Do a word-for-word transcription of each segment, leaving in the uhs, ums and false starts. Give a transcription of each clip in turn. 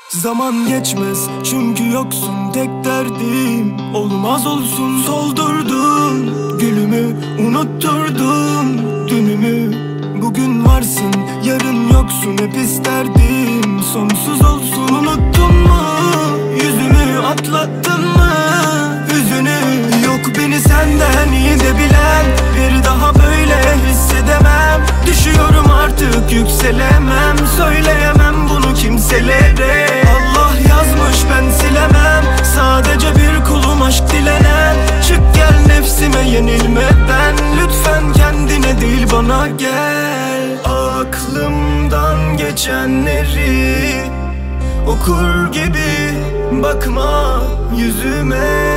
Zaman geçmez çünkü yoksun, tek derdim olmaz olsun. Soldurdun gülümü, unutturdun dünümü. Bugün varsın, yarın yoksun, hep isterdim sonsuz olsun. Unuttun mu yüzümü, atlattın mı hüzünü? Yok beni senden iyi de bilen, bir daha böyle hissedemem. Düşüyorum artık, yükselemem, söyleyemem bunu kimselere. Allah yazmış, ben silemem, sadece bir kulum aşk dilenen. Çık gel nefsime yenilmeden, lütfen kendine değil bana gel. Aklımdan geçenleri okur gibi bakma yüzüme.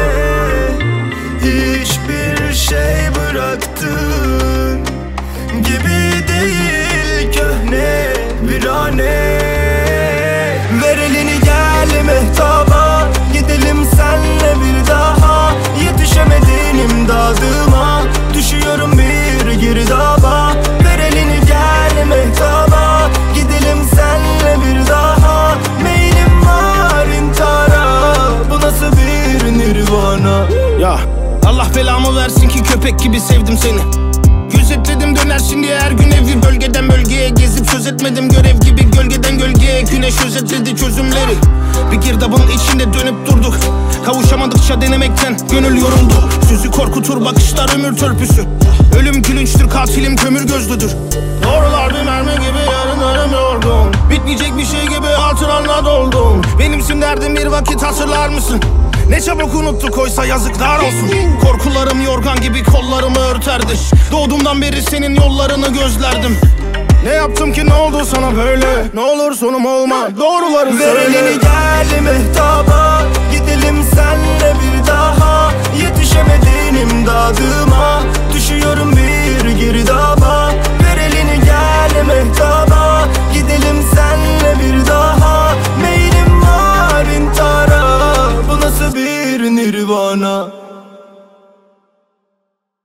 Hiçbir şey bıraktın gibi değil, köhne virane. Ver elini gel mehtaba, gidelim senle bir daha. Yetişemedin imdadıma, düşüyorum bir girdaba. Ver elini gel mehtaba, gidelim senle bir daha. Meylim var intihara, bu nasıl bir nirvana? Ya Allah belamı versin ki köpek gibi sevdim seni. Gözetledim dönersin diye her gün evi, bölgeden bölgeye gezip söz etmedim görev gibi. Gölgeden gölgeye güneş özetledi çözümleri. Bir girdabın içinde dönüp durduk, kavuşamadıkça denemekten gönül yoruldu. Sözü korkutur, bakışlar ömür törpüsü. Ölüm gülünçtür, katilim kömür gözlüdür. Doğrular bir mermi gibi, yarınlarım yorgun. Bitmeyecek bir şey gibi hatıranla doldum. Benimsin derdim, bir vakit hatırlar mısın? Ne çabuk unuttuk oysa yazıklar olsun. Korkularım yorgan gibi kollarımı örterdi. Doğduğumdan beri senin yollarını gözlerdim. Ne yaptım ki, ne oldu sana böyle? Ne olur sonum olma, doğruları söyle. Ver elini gel mehtaba, gidelim senle bir daha. Yetişemedin imdadıma, düşüyorum bir girdaba. Ver elini gel mehtaba, gidelim senle bir daha. Meylim var intihara, bu nasıl bir nirvana?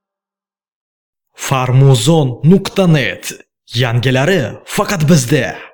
farmuzon nokta net yangilari faqat bizda.